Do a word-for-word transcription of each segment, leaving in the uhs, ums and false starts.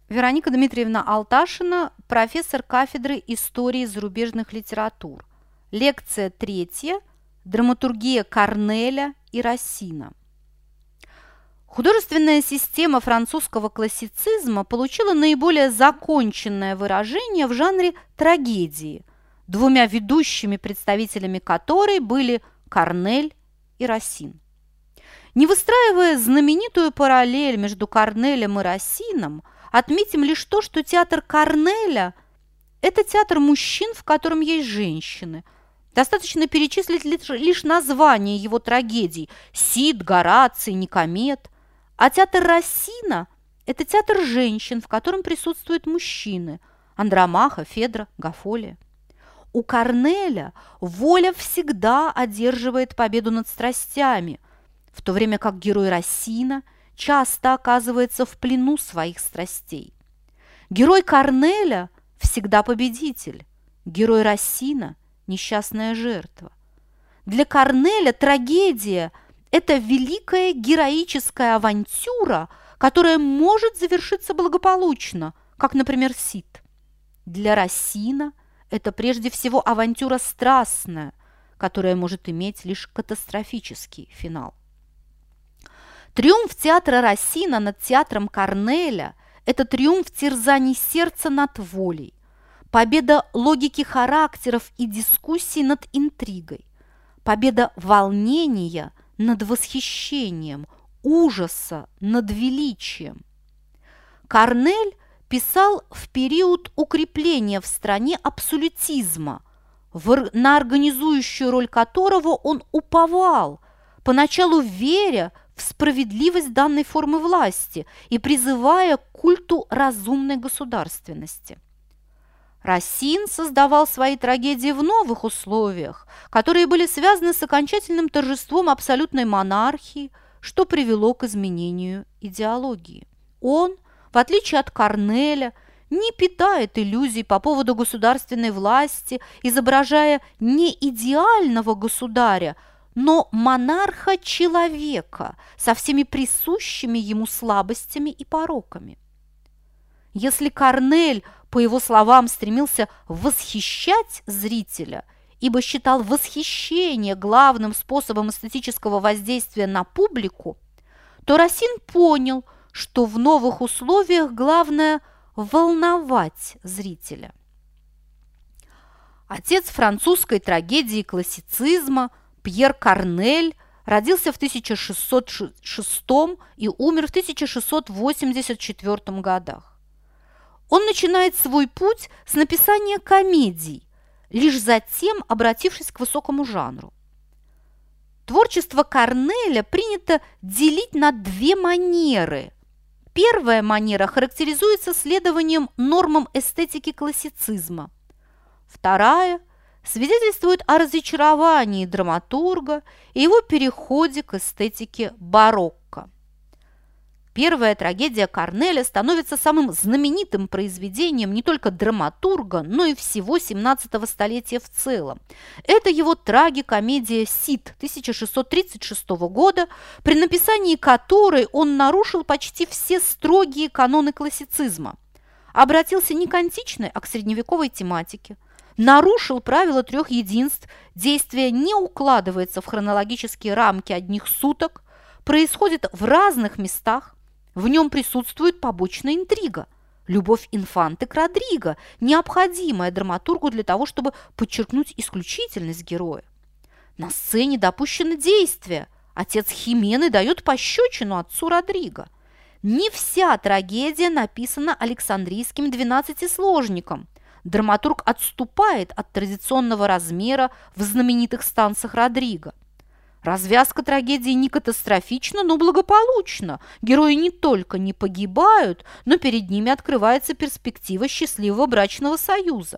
Вероника Дмитриевна Алташина, профессор кафедры истории зарубежных литератур. Лекция третья. Драматургия Корнеля и Рассина. Художественная система французского классицизма получила наиболее законченное выражение в жанре трагедии, двумя ведущими представителями которой были Корнель и Рассин. Не выстраивая знаменитую параллель между Корнелем и Рассином, отметим лишь то, что театр Корнеля – это театр мужчин, в котором есть женщины. Достаточно перечислить лишь названия его трагедий – Сид, Гораций, Никомед. А театр Рассина – это театр женщин, в котором присутствуют мужчины – Андромаха, Федра, Гафолия. У Корнеля воля всегда одерживает победу над страстями, в то время как герой Рассина часто оказывается в плену своих страстей. Герой Корнеля всегда победитель, герой Рассина – несчастная жертва. Для Корнеля трагедия – это великая героическая авантюра, которая может завершиться благополучно, как, например, Сид. Для Рассина это прежде всего авантюра страстная, которая может иметь лишь катастрофический финал. Триумф театра Рассина над театром Корнеля – это триумф терзаний сердца над волей, победа логики характеров и дискуссий над интригой, победа волнения над восхищением, ужаса над величием. Корнель писал в период укрепления в стране абсолютизма, на организующую роль которого он уповал, поначалу веря в справедливость данной формы власти и призывая к культу разумной государственности. Рассин создавал свои трагедии в новых условиях, которые были связаны с окончательным торжеством абсолютной монархии, что привело к изменению идеологии. Он, в отличие от Корнеля, не питает иллюзий по поводу государственной власти, изображая не идеального государя, но монарха-человека со всеми присущими ему слабостями и пороками. Если Корнель, по его словам, стремился восхищать зрителя, ибо считал восхищение главным способом эстетического воздействия на публику, то Рассин понял, что в новых условиях главное – волновать зрителя. Отец французской трагедии классицизма Пьер Корнель родился в тысяча шестьсот шестом и умер в тысяча шестьсот восемьдесят четвёртом годах. Он начинает свой путь с написания комедий, лишь затем обратившись к высокому жанру. Творчество Корнеля принято делить на две манеры. Первая манера характеризуется следованием нормам эстетики классицизма. Вторая свидетельствует о разочаровании драматурга и его переходе к эстетике барокко. Первая трагедия Корнеля становится самым знаменитым произведением не только драматурга, но и всего семнадцатого столетия в целом. Это его трагикомедия «Сид» тысяча шестьсот тридцать шестого года, при написании которой он нарушил почти все строгие каноны классицизма, обратился не к античной, а к средневековой тематике, нарушил правила трех единств, действие не укладывается в хронологические рамки одних суток, происходит в разных местах, в нем присутствует побочная интрига, любовь инфанты к Родриго, необходимая драматургу для того, чтобы подчеркнуть исключительность героя. На сцене допущено действие, отец Химены дает пощечину отцу Родриго. Не вся трагедия написана Александрийским двенадцатисложником. Драматург отступает от традиционного размера в знаменитых станцах Родриго. Развязка трагедии не катастрофична, но благополучна. Герои не только не погибают, но перед ними открывается перспектива счастливого брачного союза.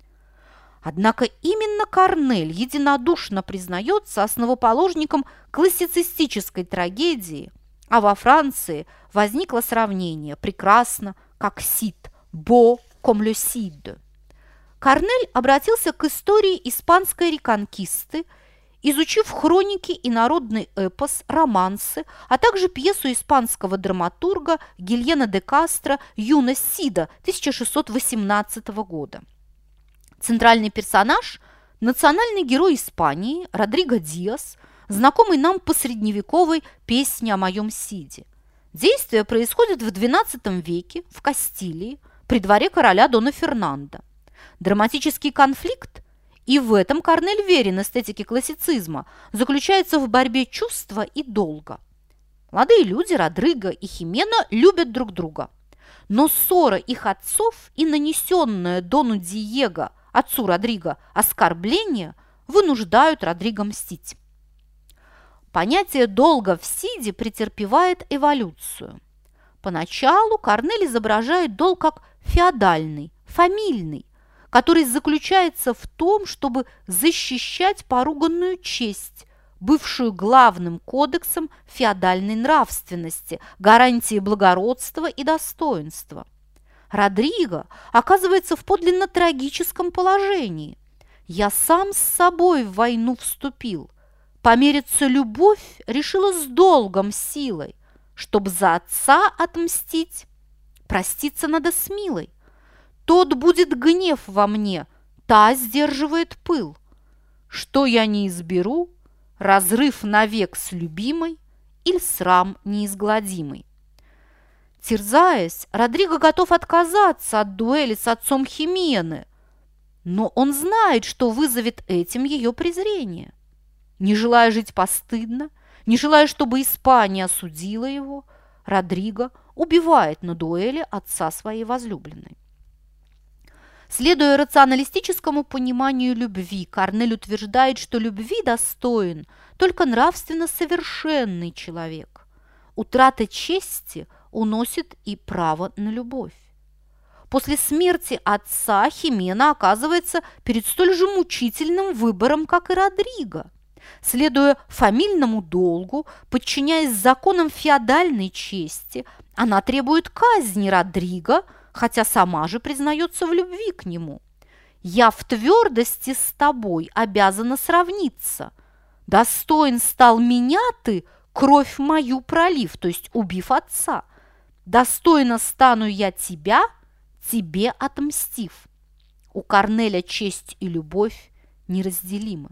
Однако именно Корнель единодушно признается основоположником классицистической трагедии, а во Франции возникло сравнение «прекрасно, как Сид», «beau comme le Cid». Корнель обратился к истории испанской реконкисты изучив хроники и народный эпос, романсы, а также пьесу испанского драматурга Гильена де Кастро «Юность Сида» тысяча шестьсот восемнадцатого года. Центральный персонаж – национальный герой Испании Родриго Диас, знакомый нам по средневековой «Песне о моем Сиде». Действие происходит в двенадцатом веке в Кастилии при дворе короля Дона Фернандо. Драматический конфликт, и в этом Корнель верен эстетике классицизма, заключается в борьбе чувства и долга. Молодые люди Родриго и Химена любят друг друга, но ссора их отцов и нанесенное Дону Диего, отцу Родриго, оскорбление вынуждают Родриго мстить. Понятие долга в Сиде претерпевает эволюцию. Поначалу Корнель изображает долг как феодальный, фамильный, который заключается в том, чтобы защищать поруганную честь, бывшую главным кодексом феодальной нравственности, гарантией благородства и достоинства. Родриго оказывается в подлинно трагическом положении. «Я сам с собой в войну вступил. Помериться любовь решила с долгом силой, чтоб за отца отмстить. Проститься надо с милой. Тот будет гнев во мне, та сдерживает пыл. Что я не изберу, разрыв навек с любимой или срам неизгладимый». Терзаясь, Родриго готов отказаться от дуэли с отцом Химены, но он знает, что вызовет этим ее презрение. Не желая жить постыдно, не желая, чтобы Испания осудила его, Родриго убивает на дуэли отца своей возлюбленной. Следуя рационалистическому пониманию любви, Корнель утверждает, что любви достоин только нравственно совершенный человек. Утрата чести уносит и право на любовь. После смерти отца Химена оказывается перед столь же мучительным выбором, как и Родриго. Следуя фамильному долгу, подчиняясь законам феодальной чести, она требует казни Родриго, хотя сама же признается в любви к нему. «Я в твердости с тобой обязана сравниться. Достоин стал меня ты, кровь мою пролив, то есть убив отца. Достойно стану я тебя, тебе отмстив». У Корнеля честь и любовь неразделимы.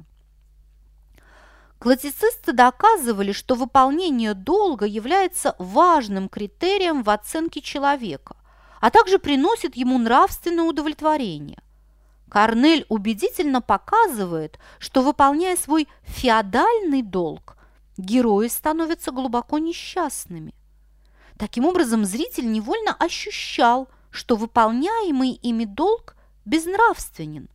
Классицисты доказывали, что выполнение долга является важным критерием в оценке человека, а также приносит ему нравственное удовлетворение. Корнель убедительно показывает, что, выполняя свой феодальный долг, герои становятся глубоко несчастными. Таким образом, зритель невольно ощущал, что выполняемый ими долг безнравственен.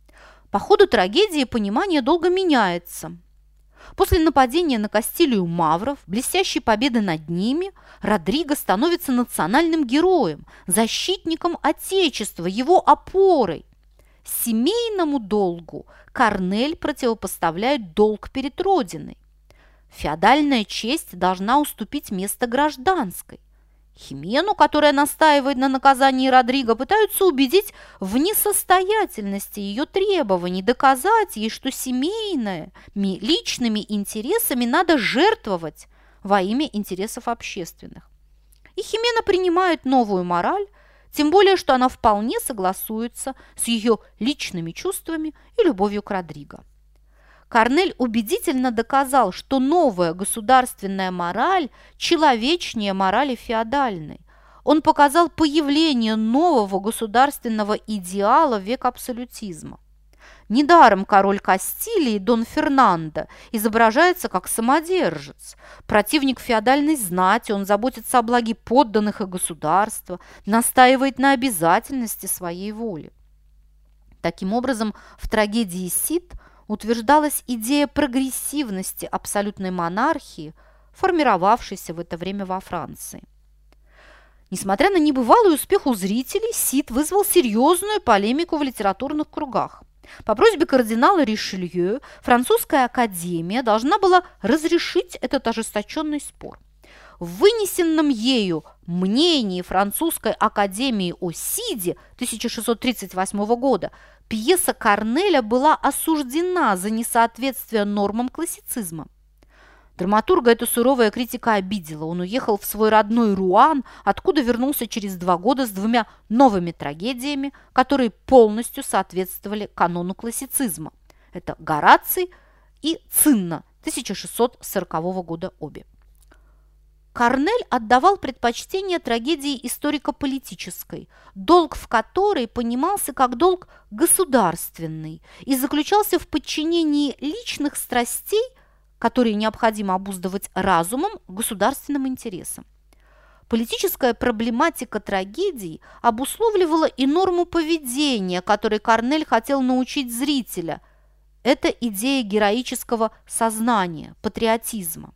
По ходу трагедии понимание долга меняется. После нападения на Кастилию мавров, блестящей победы над ними, Родриго становится национальным героем, защитником Отечества, его опорой. Семейному долгу Корнель противопоставляет долг перед Родиной. Феодальная честь должна уступить место гражданской. Химену, которая настаивает на наказании Родриго, пытаются убедить в несостоятельности ее требований, доказать ей, что семейными, личными интересами надо жертвовать во имя интересов общественных. И Химена принимает новую мораль, тем более, что она вполне согласуется с ее личными чувствами и любовью к Родриго. Корнель убедительно доказал, что новая государственная мораль человечнее морали феодальной. Он показал появление нового государственного идеала в век абсолютизма. Недаром король Кастилии Дон Фернандо изображается как самодержец. Противник феодальной знати, он заботится о благе подданных и государства, настаивает на обязательности своей воли. Таким образом, в трагедии «Сид» утверждалась идея прогрессивности абсолютной монархии, формировавшейся в это время во Франции. Несмотря на небывалый успех у зрителей, «Сид» вызвал серьезную полемику в литературных кругах. По просьбе кардинала Ришелье французская академия должна была разрешить этот ожесточенный спор. в вынесенном ею мнении французской академии о Сиде тысяча шестьсот тридцать восьмого года пьеса Корнеля была осуждена за несоответствие нормам классицизма. Драматурга эта суровая критика обидела. Он уехал в свой родной Руан, откуда вернулся через два года с двумя новыми трагедиями, которые полностью соответствовали канону классицизма. Это «Гораций» и «Цинна» тысяча шестьсот сорокового года обе. Корнель отдавал предпочтение трагедии историко-политической, долг в которой понимался как долг государственный и заключался в подчинении личных страстей, которые необходимо обуздывать разумом, государственным интересам. Политическая проблематика трагедий обусловливала и норму поведения, которой Корнель хотел научить зрителя. Это идея героического сознания, патриотизма.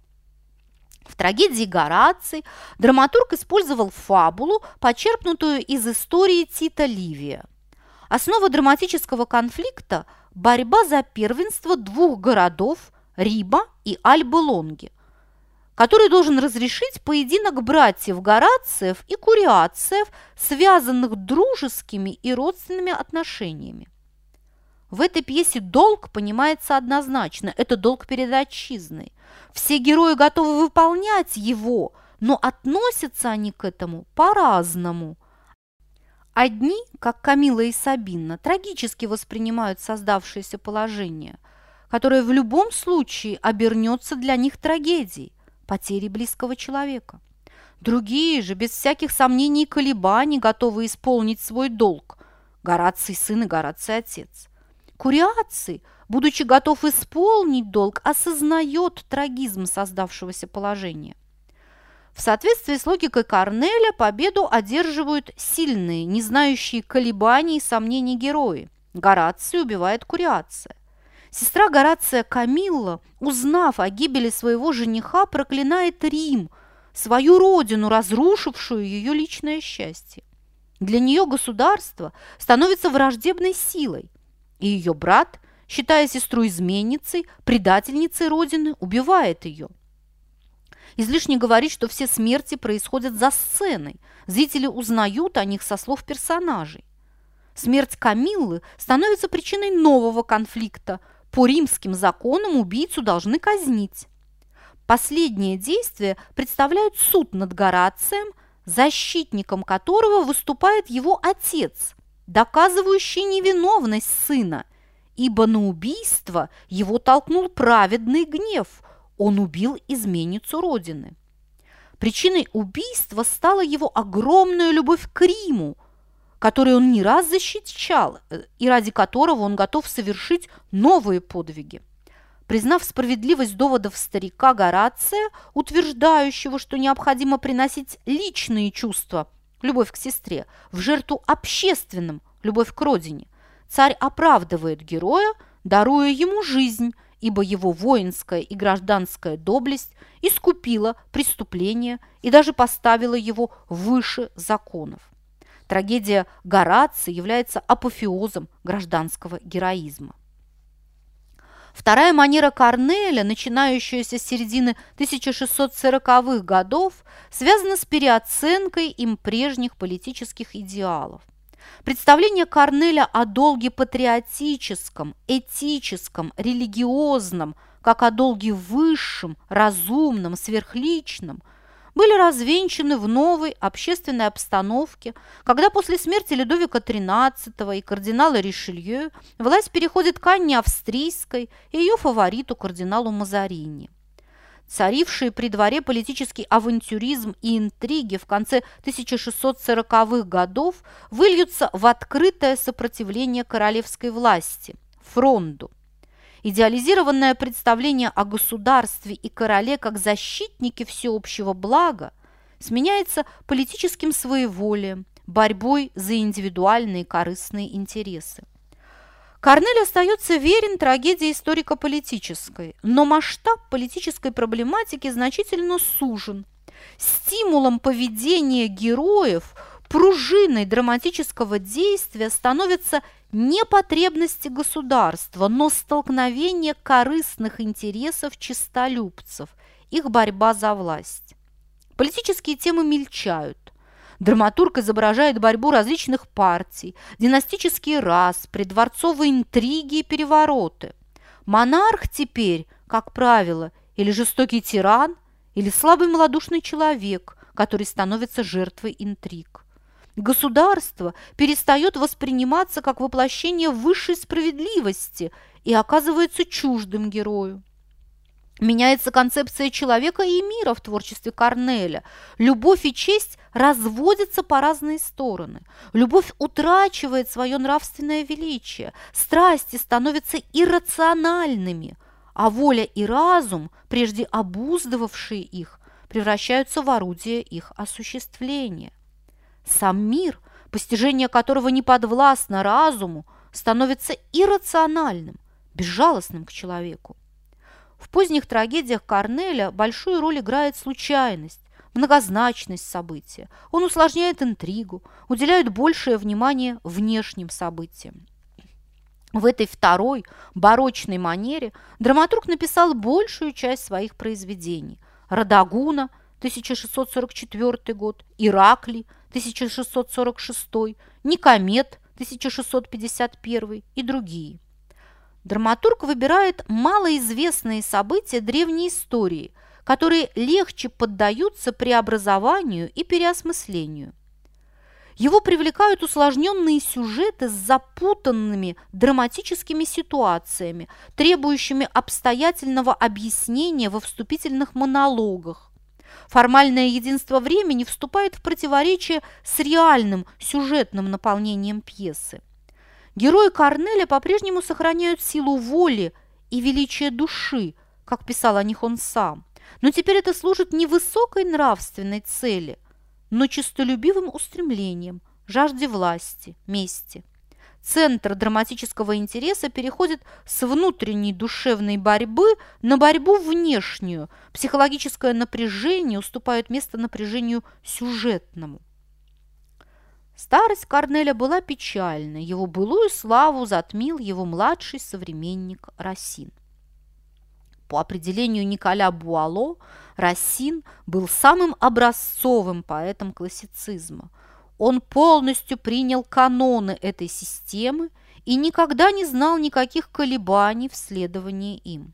В трагедии «Гораций» драматург использовал фабулу, почерпнутую из истории Тита Ливия. Основа драматического конфликта – борьба за первенство двух городов Риба и Альбы Лонги, который должен разрешить поединок братьев Горациев и Куриациев, связанных дружескими и родственными отношениями. В этой пьесе долг понимается однозначно – это долг перед отчизной. Все герои готовы выполнять его, но относятся они к этому по-разному. Одни, как Камилла и Сабинна, трагически воспринимают создавшееся положение, которое в любом случае обернется для них трагедией – потерей близкого человека. Другие же, без всяких сомнений и колебаний, готовы исполнить свой долг – Гораций сын и Гораций отец. Куриаций, будучи готов исполнить долг, осознает трагизм создавшегося положения. В соответствии с логикой Корнеля победу одерживают сильные, не знающие колебаний и сомнений герои. Гораций убивает Куриация. Сестра Горация Камилла, узнав о гибели своего жениха, проклинает Рим, свою родину, разрушившую ее личное счастье. Для нее государство становится враждебной силой, и ее брат, считая сестру изменницей, предательницей родины, убивает ее. Излишне говорить, что все смерти происходят за сценой, зрители узнают о них со слов персонажей. Смерть Камиллы становится причиной нового конфликта. По римским законам убийцу должны казнить. Последнее действие представляет суд над Горацием, защитником которого выступает его отец, доказывающий невиновность сына, ибо на убийство его толкнул праведный гнев, он убил изменницу родины. Причиной убийства стала его огромная любовь к Риму, который он не раз защищал и ради которого он готов совершить новые подвиги. Признав справедливость доводов старика Горация, утверждающего, что необходимо приносить личные чувства, любовь к сестре, в жертву общественным, любовь к родине, царь оправдывает героя, даруя ему жизнь, ибо его воинская и гражданская доблесть искупила преступление и даже поставила его выше законов. Трагедия Горация является апофеозом гражданского героизма. Вторая манера Корнеля, начинающаяся с середины тысяча шестьсот сороковых годов, связана с переоценкой им прежних политических идеалов. Представление Корнеля о долге патриотическом, этическом, религиозном, как о долге высшем, разумном, сверхличном, были развенчаны в новой общественной обстановке, когда после смерти Людовика тринадцатого и кардинала Ришелье власть переходит к Анне Австрийской и ее фавориту кардиналу Мазарини. Царившие при дворе политический авантюризм и интриги в конце тысяча шестьсот сороковых годов выльются в открытое сопротивление королевской власти – фронду. Идеализированное представление о государстве и короле как защитнике всеобщего блага сменяется политическим своеволием, борьбой за индивидуальные корыстные интересы. Корнель остается верен трагедии историко-политической, но масштаб политической проблематики значительно сужен. Стимулом поведения героев, пружиной драматического действия становятся не потребности государства, но столкновение корыстных интересов честолюбцев, их борьба за власть. Политические темы мельчают. Драматург изображает борьбу различных партий, династические распри, дворцовые интриги и перевороты. Монарх теперь, как правило, или жестокий тиран, или слабый малодушный человек, который становится жертвой интриг. Государство перестает восприниматься как воплощение высшей справедливости и оказывается чуждым герою. Меняется концепция человека и мира в творчестве Корнеля. Любовь и честь разводятся по разные стороны. Любовь утрачивает свое нравственное величие. Страсти становятся иррациональными, а воля и разум, прежде обуздывавшие их, превращаются в орудие их осуществления. Сам мир, постижение которого не подвластно разуму, становится иррациональным, безжалостным к человеку. В поздних трагедиях Корнеля большую роль играет случайность, многозначность события. Он усложняет интригу, уделяет большее внимание внешним событиям. В этой второй, барочной манере драматург написал большую часть своих произведений. «Радагуна» тысяча шестьсот сорок четвёртый год, «Ираклий» тысяча шестьсот сорок шестой, «Никомед» тысяча шестьсот пятьдесят первый и другие. Драматург выбирает малоизвестные события древней истории, которые легче поддаются преобразованию и переосмыслению. Его привлекают усложненные сюжеты с запутанными драматическими ситуациями, требующими обстоятельного объяснения во вступительных монологах. Формальное единство времени вступает в противоречие с реальным сюжетным наполнением пьесы. Герои Корнеля по-прежнему сохраняют силу воли и величие души, как писал о них он сам, но теперь это служит не высокой нравственной цели, но честолюбивым устремлением, жажде власти, мести. Центр драматического интереса переходит с внутренней душевной борьбы на борьбу внешнюю, психологическое напряжение уступает место напряжению сюжетному. Старость Корнеля была печальна, его былую славу затмил его младший современник Рассин. По определению Николя Буало, Рассин был самым образцовым поэтом классицизма. Он полностью принял каноны этой системы и никогда не знал никаких колебаний в следовании им.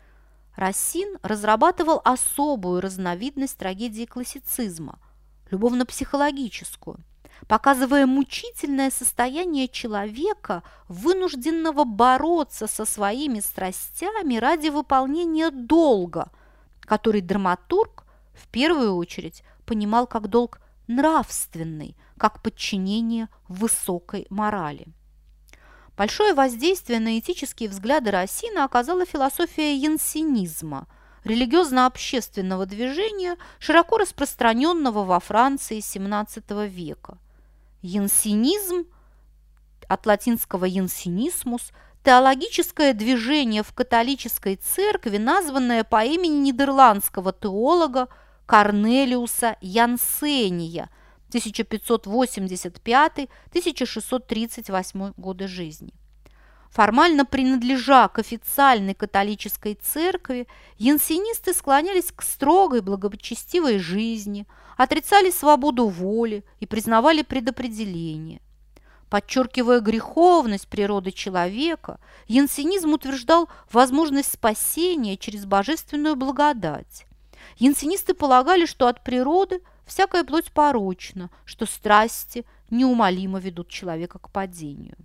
Рассин разрабатывал особую разновидность трагедии классицизма – любовно-психологическую, показывая мучительное состояние человека, вынужденного бороться со своими страстями ради выполнения долга, который драматург в первую очередь понимал как долг нравственный, как подчинение высокой морали. Большое воздействие на этические взгляды Рассина оказала философия янсенизма, религиозно-общественного движения, широко распространенного во Франции семнадцатого века. Янсенизм, от латинского янсенисмус, теологическое движение в католической церкви, названное по имени нидерландского теолога Корнелиуса Янсения тысяча пятьсот восемьдесят пятый — тысяча шестьсот тридцать восьмой годы жизни. Формально принадлежа к официальной католической церкви, янсенисты склонялись к строгой благочестивой жизни, отрицали свободу воли и признавали предопределение. Подчеркивая греховность природы человека, янсенизм утверждал возможность спасения через божественную благодать. Янсенисты полагали, что от природы всякая плоть порочна, что страсти неумолимо ведут человека к падению.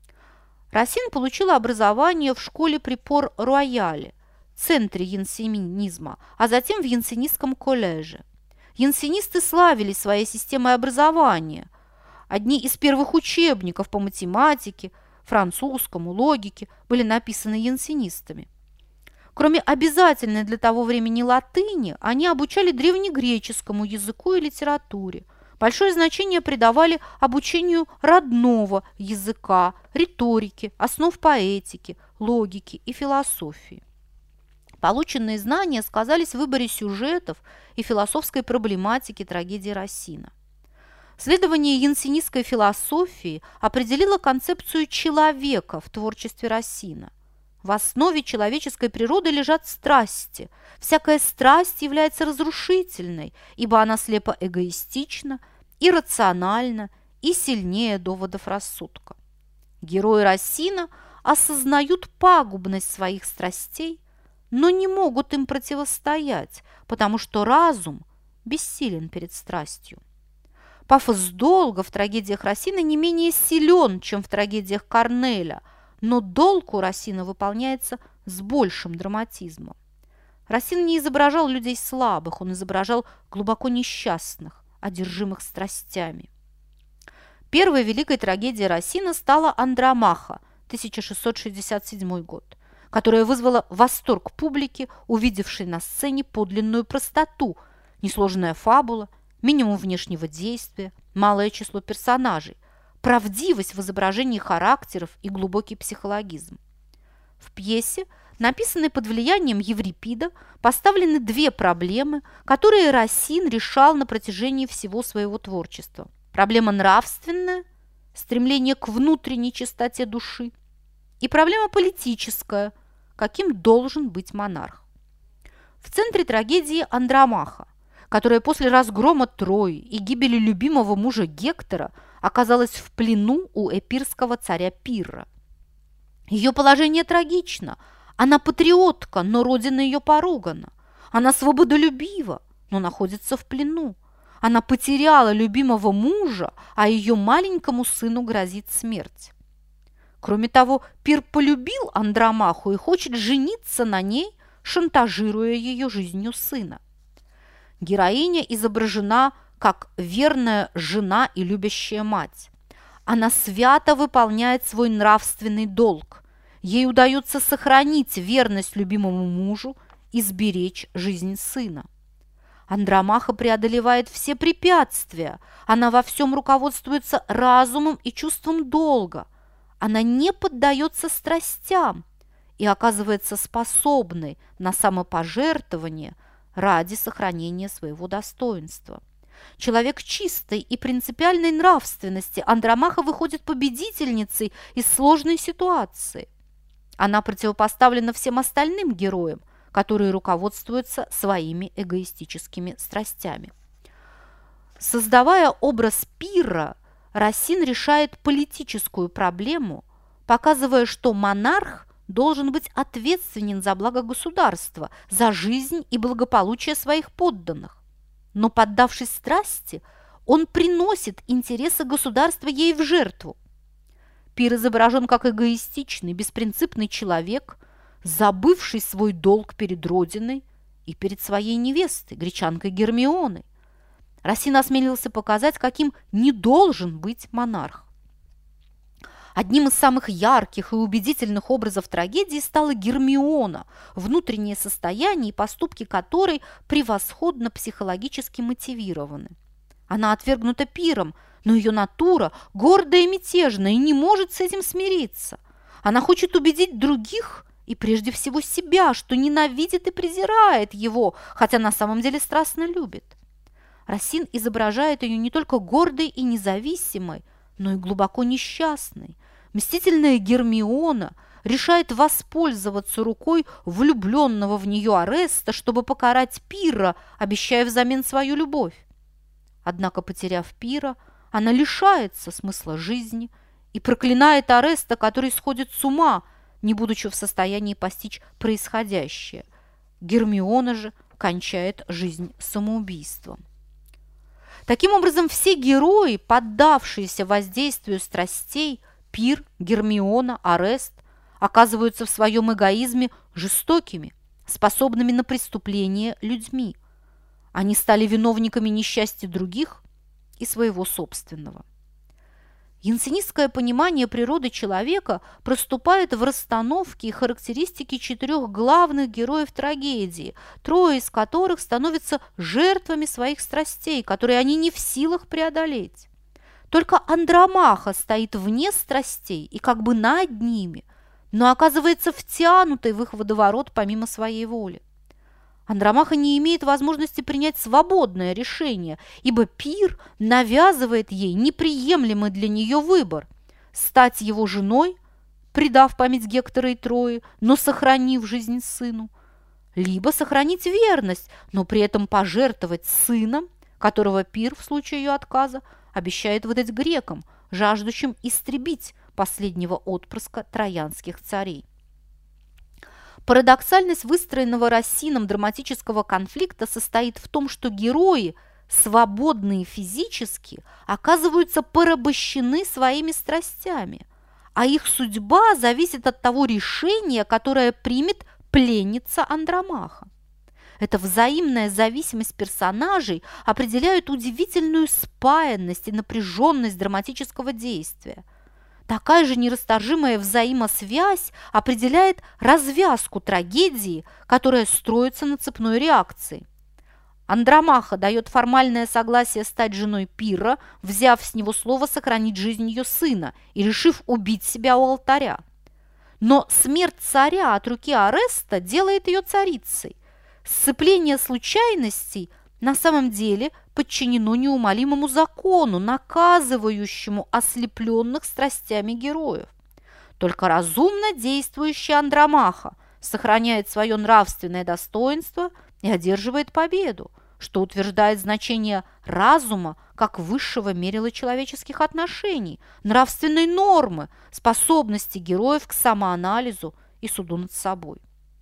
Рассин получил образование в школе при Пор-Рояле, центре янсенизма, а затем в Янсенистском коллеже. Янсенисты славились своей системой образования. Одни из первых учебников по математике, французскому, логике были написаны янсенистами. Кроме обязательной для того времени латыни, они обучали древнегреческому языку и литературе. Большое значение придавали обучению родного языка, риторике, основ поэтики, логики и философии. Полученные знания сказались в выборе сюжетов и философской проблематики трагедии Рассина. Следование янсенистской философии определило концепцию человека в творчестве Рассина. В основе человеческой природы лежат страсти. Всякая страсть является разрушительной, ибо она слепо эгоистична, иррациональна и сильнее доводов рассудка. Герои Рассина осознают пагубность своих страстей, но не могут им противостоять, потому что разум бессилен перед страстью. Пафос долга в трагедиях Рассина не менее силен, чем в трагедиях Корнеля, но долг у Рассина выполняется с большим драматизмом. Рассин не изображал людей слабых, он изображал глубоко несчастных, одержимых страстями. Первой великой трагедией Рассина стала «Андромаха» тысяча шестьсот шестьдесят седьмой год, которая вызвала восторг публики, увидевшей на сцене подлинную простоту, несложная фабула, минимум внешнего действия, малое число персонажей, правдивость в изображении характеров и глубокий психологизм. В пьесе, написанной под влиянием Еврипида, поставлены две проблемы, которые Рассин решал на протяжении всего своего творчества. Проблема нравственная, стремление к внутренней чистоте души, и проблема политическая, каким должен быть монарх. В центре трагедии Андромаха, которая после разгрома Трои и гибели любимого мужа Гектора оказалась в плену у эпирского царя Пирра. Ее положение трагично. Она патриотка, но родина ее поругана. Она свободолюбива, но находится в плену. Она потеряла любимого мужа, а ее маленькому сыну грозит смерть. Кроме того, Пир полюбил Андромаху и хочет жениться на ней, шантажируя ее жизнью сына. Героиня изображена как верная жена и любящая мать. Она свято выполняет свой нравственный долг. Ей удается сохранить верность любимому мужу и сберечь жизнь сына. Андромаха преодолевает все препятствия. Она во всем руководствуется разумом и чувством долга. Она не поддается страстям и оказывается способной на самопожертвование ради сохранения своего достоинства. Человек чистой и принципиальной нравственности, Андромаха выходит победительницей из сложной ситуации. Она противопоставлена всем остальным героям, которые руководствуются своими эгоистическими страстями. Создавая образ Пирра, Рассин решает политическую проблему, показывая, что монарх должен быть ответственен за благо государства, за жизнь и благополучие своих подданных. Но, поддавшись страсти, он приносит интересы государства ей в жертву. Пир изображен как эгоистичный, беспринципный человек, забывший свой долг перед Родиной и перед своей невестой, гречанкой Гермионой. Рассин осмелился показать, каким не должен быть монарх. Одним из самых ярких и убедительных образов трагедии стала Гермиона, внутреннее состояние и поступки которой превосходно психологически мотивированы. Она отвергнута Пиром, но ее натура гордая и мятежная и не может с этим смириться. Она хочет убедить других и прежде всего себя, что ненавидит и презирает его, хотя на самом деле страстно любит. Рассин изображает ее не только гордой и независимой, но и глубоко несчастной. Мстительная Гермиона решает воспользоваться рукой влюбленного в нее Ореста, чтобы покарать Пирра, обещая взамен свою любовь. Однако, потеряв Пирра, она лишается смысла жизни и проклинает Ореста, который сходит с ума, не будучи в состоянии постичь происходящее. Гермиона же кончает жизнь самоубийством. Таким образом, все герои, поддавшиеся воздействию страстей, Пир, Гермиона, Орест, оказываются в своем эгоизме жестокими, способными на преступления людьми. Они стали виновниками несчастья других и своего собственного. Янсенистское понимание природы человека проступает в расстановке и характеристике четырех главных героев трагедии, трое из которых становятся жертвами своих страстей, которые они не в силах преодолеть. Только Андромаха стоит вне страстей и как бы над ними, но оказывается втянутой в их водоворот помимо своей воли. Андромаха не имеет возможности принять свободное решение, ибо Пир навязывает ей неприемлемый для нее выбор – стать его женой, предав память Гектора и Трои, но сохранив жизнь сыну, либо сохранить верность, но при этом пожертвовать сыном, которого Пир в случае ее отказа обещает выдать грекам, жаждущим истребить последнего отпрыска троянских царей. Парадоксальность выстроенного Рассином драматического конфликта состоит в том, что герои, свободные физически, оказываются порабощены своими страстями, а их судьба зависит от того решения, которое примет пленница Андромаха. Эта взаимная зависимость персонажей определяет удивительную спаянность и напряженность драматического действия. Такая же нерасторжимая взаимосвязь определяет развязку трагедии, которая строится на цепной реакции. Андромаха дает формальное согласие стать женой Пирра, взяв с него слово сохранить жизнь ее сына и решив убить себя у алтаря. Но смерть царя от руки Ореста делает ее царицей. Сцепление случайностей на самом деле подчинено неумолимому закону, наказывающему ослепленных страстями героев. Только разумно действующий Андромаха сохраняет свое нравственное достоинство и одерживает победу, что утверждает значение разума как высшего мерила человеческих отношений, нравственной нормы, способности героев к самоанализу и суду над собой.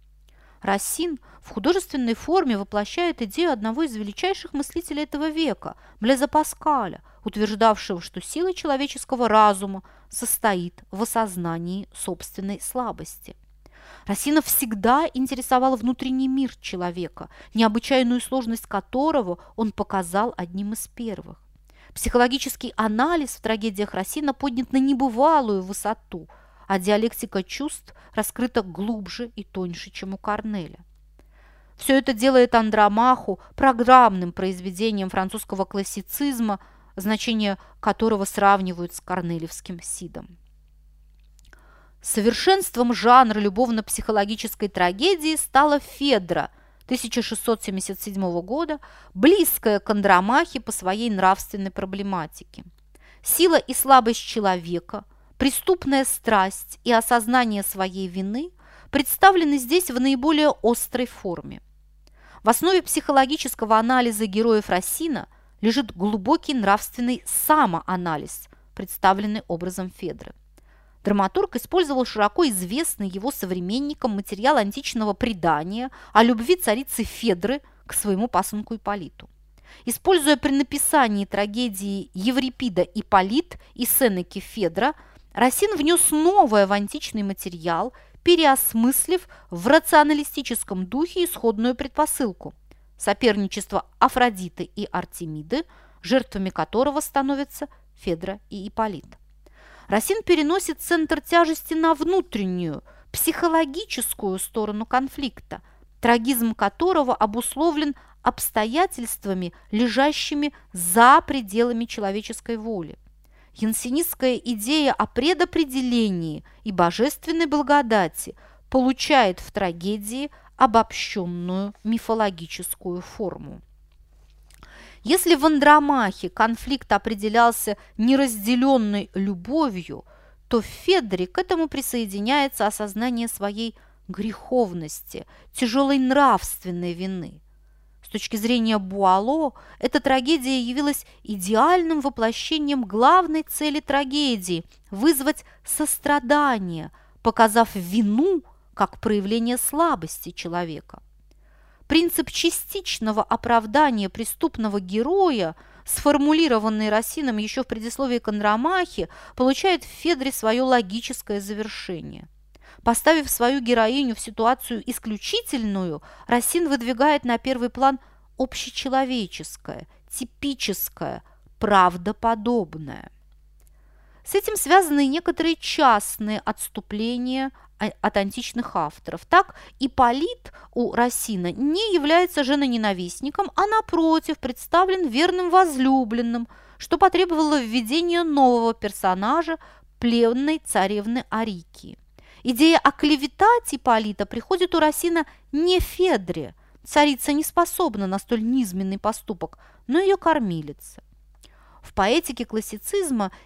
Рассин в художественной форме воплощает идею одного из величайших мыслителей этого века, Блеза Паскаля, утверждавшего, что сила человеческого разума состоит в осознании собственной слабости. Рассина всегда интересовал внутренний мир человека, необычайную сложность которого он показал одним из первых. Психологический анализ в трагедиях Рассина поднят на небывалую высоту, а диалектика чувств раскрыта глубже и тоньше, чем у Корнеля. Все это делает Андромаху программным произведением французского классицизма, значение которого сравнивают с корнелевским Сидом. Совершенством жанра любовно-психологической трагедии стала Федра тысяча шестьсот семьдесят седьмого года, близкая к Андромахе по своей нравственной проблематике. Сила и слабость человека, преступная страсть и осознание своей вины представлены здесь в наиболее острой форме. В основе психологического анализа героев Рассина лежит глубокий нравственный самоанализ, представленный образом Федры. Драматург использовал широко известный его современникам материал античного предания о любви царицы Федры к своему пасынку Ипполиту. Используя при написании трагедии Еврипида «Ипполит» и Сенеки «Федра», Рассин внес новое в античный материал, переосмыслив в рационалистическом духе исходную предпосылку – соперничество Афродиты и Артемиды, жертвами которого становятся Федра и Ипполит. Рассин переносит центр тяжести на внутреннюю, психологическую сторону конфликта, трагизм которого обусловлен обстоятельствами, лежащими за пределами человеческой воли. Янсенистская идея о предопределении и божественной благодати получает в трагедии обобщенную мифологическую форму. Если в Андромахе конфликт определялся неразделенной любовью, то в Федре к этому присоединяется осознание своей греховности, тяжелой нравственной вины. С точки зрения Буало, эта трагедия явилась идеальным воплощением главной цели трагедии – вызвать сострадание, показав вину как проявление слабости человека. Принцип частичного оправдания преступного героя, сформулированный Рассином еще в предисловии к Андромахе, получает в Федре свое логическое завершение. Поставив свою героиню в ситуацию исключительную, Рассин выдвигает на первый план общечеловеческое, типическое, правдоподобное. С этим связаны некоторые частные отступления от античных авторов. Так, Ипполит у Рассина не является женоненавистником, а напротив представлен верным возлюбленным, что потребовало введения нового персонажа, пленной царевны Арикии. Идея оклеветать Ипполита приходит у Рассина не в Федре. Царица не способна на столь низменный поступок, но ее кормилица. В поэтике классицизма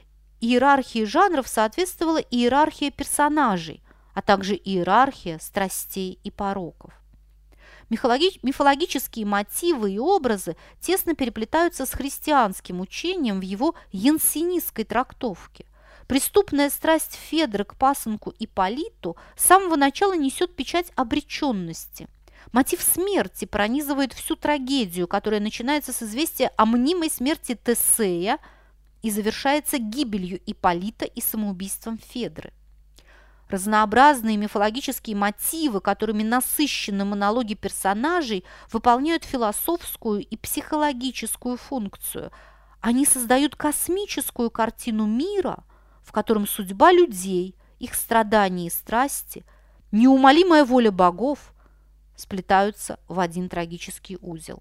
иерархии жанров соответствовала иерархия персонажей, а также иерархия страстей и пороков. Мифологи- мифологические мотивы и образы тесно переплетаются с христианским учением в его янсенистской трактовке. Преступная страсть Федры к пасынку Ипполиту с самого начала несет печать обреченности. Мотив смерти пронизывает всю трагедию, которая начинается с известия о мнимой смерти Тесея и завершается гибелью Ипполита и самоубийством Федры. Разнообразные мифологические мотивы, которыми насыщены монологи персонажей, выполняют философскую и психологическую функцию. Они создают космическую картину мира, в котором судьба людей, их страдания и страсти, неумолимая воля богов сплетаются в один трагический узел.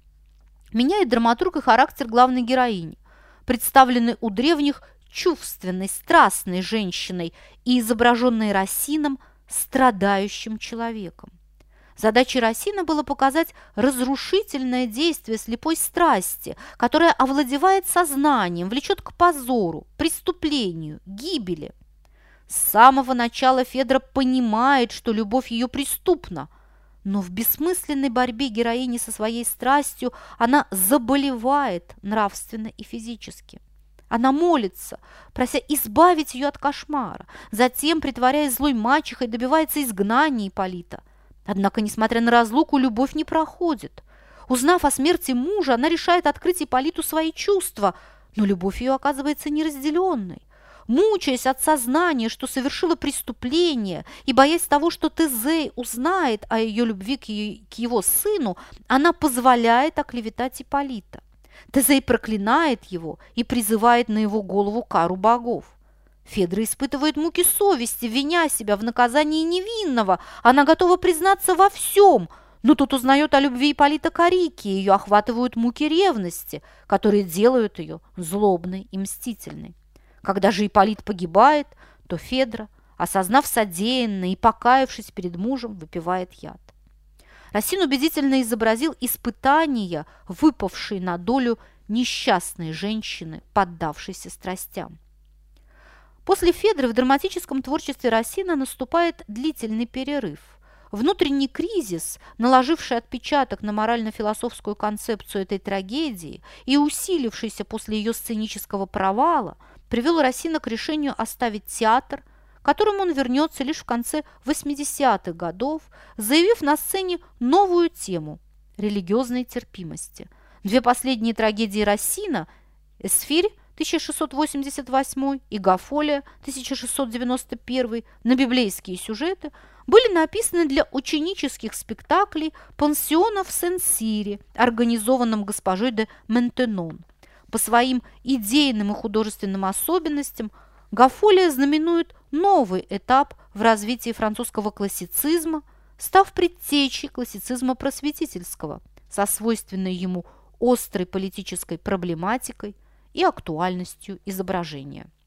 Меняет драматург и характер главной героини, представленной у древних чувственной, страстной женщиной и изображенной Расином страдающим человеком. Задачей Расина было показать разрушительное действие слепой страсти, которая овладевает сознанием, влечет к позору, преступлению, гибели. С самого начала Федра понимает, что любовь ее преступна, но в бессмысленной борьбе героини со своей страстью она заболевает нравственно и физически. Она молится, прося избавить ее от кошмара, затем, притворяясь злой мачехой, добивается изгнания Ипполита. Однако, несмотря на разлуку, любовь не проходит. Узнав о смерти мужа, она решает открыть Ипполиту свои чувства, но любовь ее оказывается неразделенной. Мучаясь от сознания, что совершила преступление, и боясь того, что Тезей узнает о ее любви к, ее, к его сыну, она позволяет оклеветать Ипполита. Тезей проклинает его и призывает на его голову кару богов. Федра испытывает муки совести, виня себя в наказании невинного. Она готова признаться во всем, но тут узнает о любви Ипполита к Арике, и ее охватывают муки ревности, которые делают ее злобной и мстительной. Когда же Ипполит погибает, то Федра, осознав содеянное и покаявшись перед мужем, выпивает яд. Расин убедительно изобразил испытания, выпавшие на долю несчастной женщины, поддавшейся страстям. После Федры в драматическом творчестве Расина наступает длительный перерыв. Внутренний кризис, наложивший отпечаток на морально-философскую концепцию этой трагедии и усилившийся после ее сценического провала, привел Расина к решению оставить театр, к которому он вернется лишь в конце восьмидесятых годов, заявив на сцене новую тему – религиозной терпимости. Две последние трагедии Расина – «Эсфирь» тысяча шестьсот восемьдесят восьмой и «Гафолия» тысяча шестьсот девяносто первый на библейские сюжеты были написаны для ученических спектаклей пансиона в Сен-Сире, организованном госпожой де Ментенон. По своим идейным и художественным особенностям «Гафолия» знаменует новый этап в развитии французского классицизма, став предтечей классицизма просветительского со свойственной ему острой политической проблематикой и актуальностью изображения.